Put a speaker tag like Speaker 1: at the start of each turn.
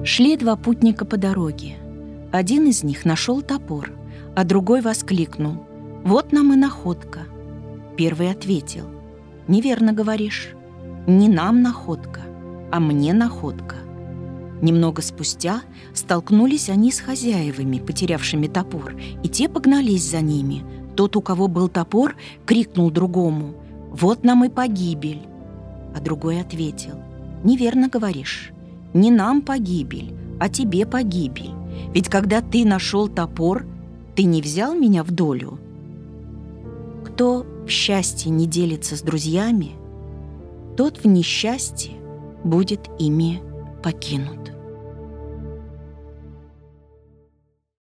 Speaker 1: Шли два путника по дороге. Один из них нашел топор, а другой воскликнул: «Вот нам и находка». Первый ответил: «Неверно говоришь. Не нам находка, а мне находка». Немного спустя столкнулись они с хозяевами, потерявшими топор, и те погнались за ними. Тот, у кого был топор, крикнул другому: «Вот нам и погибель». А другой ответил: «Неверно говоришь. Не нам погибель, а тебе погибель. Ведь когда ты нашел топор, ты не взял меня в долю». Кто в счастье не делится с друзьями, тот в несчастье будет ими покинут.